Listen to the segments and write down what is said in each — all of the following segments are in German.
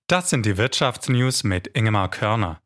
Das sind die Wirtschaftsnews mit Ingemar Körner.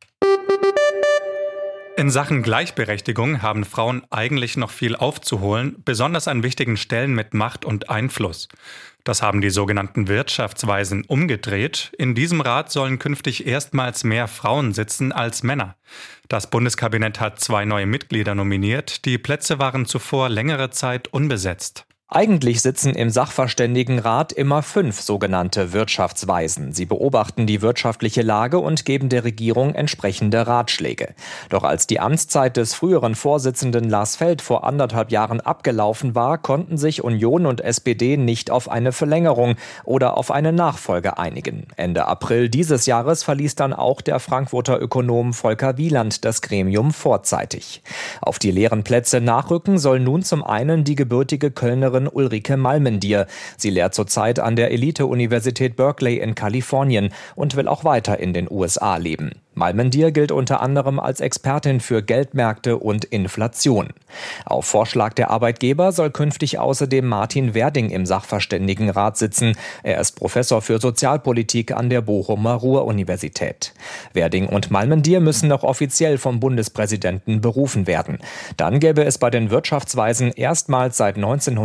In Sachen Gleichberechtigung haben Frauen eigentlich noch viel aufzuholen, besonders an wichtigen Stellen mit Macht und Einfluss. Das haben die sogenannten Wirtschaftsweisen umgedreht. In diesem Rat sollen künftig erstmals mehr Frauen sitzen als Männer. Das Bundeskabinett hat 2 neue Mitglieder nominiert. Die Plätze waren zuvor längere Zeit unbesetzt. Eigentlich sitzen im Sachverständigenrat immer 5 sogenannte Wirtschaftsweisen. Sie beobachten die wirtschaftliche Lage und geben der Regierung entsprechende Ratschläge. Doch als die Amtszeit des früheren Vorsitzenden Lars Feld vor 1,5 Jahren abgelaufen war, konnten sich Union und SPD nicht auf eine Verlängerung oder auf eine Nachfolge einigen. Ende April dieses Jahres verließ dann auch der Frankfurter Ökonom Volker Wieland das Gremium vorzeitig. Auf die leeren Plätze nachrücken soll nun zum einen die gebürtige Kölnerin Ulrike Malmendier. Sie lehrt zurzeit an der Elite-Universität Berkeley in Kalifornien und will auch weiter in den USA leben. Malmendier gilt unter anderem als Expertin für Geldmärkte und Inflation. Auf Vorschlag der Arbeitgeber soll künftig außerdem Martin Werding im Sachverständigenrat sitzen. Er ist Professor für Sozialpolitik an der Bochumer Ruhr-Universität. Werding und Malmendier müssen noch offiziell vom Bundespräsidenten berufen werden. Dann gäbe es bei den Wirtschaftsweisen erstmals seit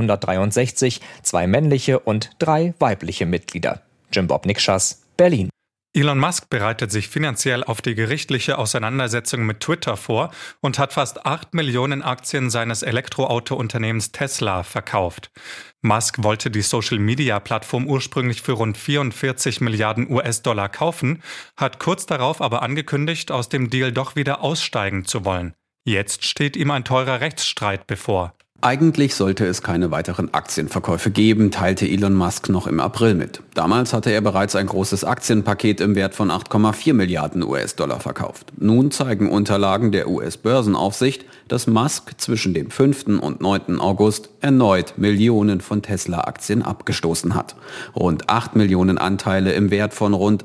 1963 2 männliche und 3 weibliche Mitglieder. Jim Bob Nikschas, Berlin. Elon Musk bereitet sich finanziell auf die gerichtliche Auseinandersetzung mit Twitter vor und hat fast 8 Millionen Aktien seines Elektroauto-Unternehmens Tesla verkauft. Musk wollte die Social-Media-Plattform ursprünglich für rund 44 Milliarden US-Dollar kaufen, hat kurz darauf aber angekündigt, aus dem Deal doch wieder aussteigen zu wollen. Jetzt steht ihm ein teurer Rechtsstreit bevor. Eigentlich sollte es keine weiteren Aktienverkäufe geben, teilte Elon Musk noch im April mit. Damals hatte er bereits ein großes Aktienpaket im Wert von 8,4 Milliarden US-Dollar verkauft. Nun zeigen Unterlagen der US-Börsenaufsicht, dass Musk zwischen dem 5. und 9. August erneut Millionen von Tesla-Aktien abgestoßen hat. Rund 8 Millionen Anteile im Wert von rund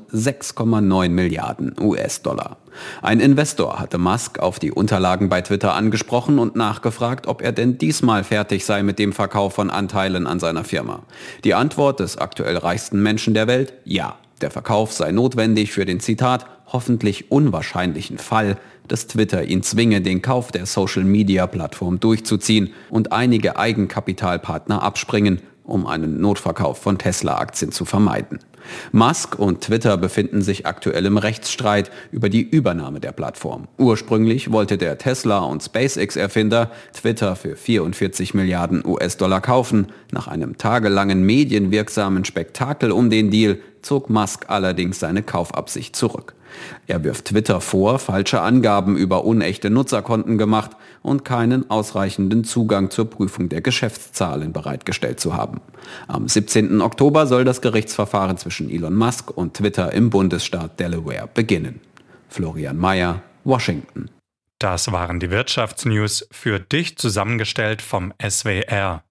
6,9 Milliarden US-Dollar. Ein Investor hatte Musk auf die Unterlagen bei Twitter angesprochen und nachgefragt, ob er denn diesmal fertig sei mit dem Verkauf von Anteilen an seiner Firma. Die Antwort des aktuell reichsten Menschen der Welt: Ja, der Verkauf sei notwendig für den, Zitat, hoffentlich unwahrscheinlichen Fall, dass Twitter ihn zwinge, den Kauf der Social-Media-Plattform durchzuziehen und einige Eigenkapitalpartner abspringen, um einen Notverkauf von Tesla-Aktien zu vermeiden. Musk und Twitter befinden sich aktuell im Rechtsstreit über die Übernahme der Plattform. Ursprünglich wollte der Tesla- und SpaceX-Erfinder Twitter für 44 Milliarden US-Dollar kaufen. Nach einem tagelangen medienwirksamen Spektakel um den Deal zog Musk allerdings seine Kaufabsicht zurück. Er wirft Twitter vor, falsche Angaben über unechte Nutzerkonten gemacht und keinen ausreichenden Zugang zur Prüfung der Geschäftszahlen bereitgestellt zu haben. Am 17. Oktober soll das Gerichtsverfahren zwischen Elon Musk und Twitter im Bundesstaat Delaware beginnen. Florian Mayer, Washington. Das waren die Wirtschaftsnews für dich zusammengestellt vom SWR.